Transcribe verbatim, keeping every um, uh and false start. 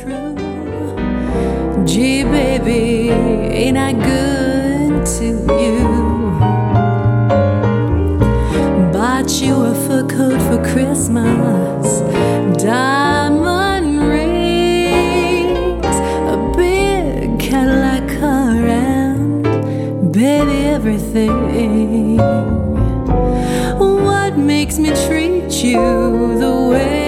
true. Gee, baby, ain't I good to you? Bought you a fur coat for Christmas, diamond rings, a big Cadillac car, and baby, everything. What makes me treat you the way